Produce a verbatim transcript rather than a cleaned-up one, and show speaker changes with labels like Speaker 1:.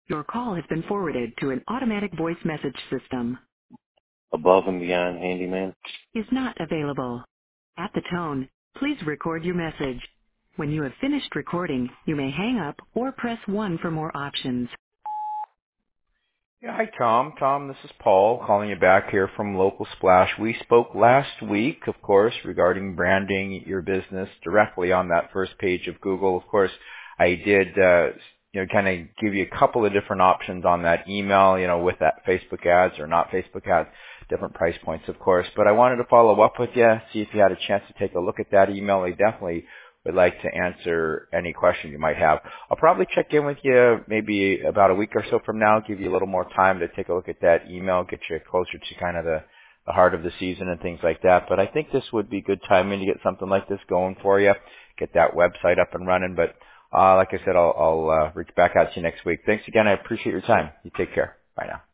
Speaker 1: Your call has been forwarded to an automatic voice message system.
Speaker 2: Above and Beyond Handyman.
Speaker 1: Is not available. At the tone, please record your message. When you have finished recording, you may hang up or press one for more options.
Speaker 3: Yeah, hi Tom. Tom, this is Paul calling you back here from Local Splash. We spoke last week, of course, regarding branding your business directly on that first page of Google. Of course, I did, uh, you know, kind of give you a couple of different options on that email, you know, with that Facebook ads or not Facebook ads, different price points, of course. But I wanted to follow up with you, see if you had a chance to take a look at that email. I definitely would like to answer any question you might have. I'll probably check in with you maybe about a week or so from now, give you a little more time to take a look at that email, get you closer to kind of the, the heart of the season and things like that. But I think this would be good timing to get something like this going for you, get that website up and running. But uh, like I said, I'll, I'll uh, reach back out to you next week. Thanks again. I appreciate your time. You take care. Bye now.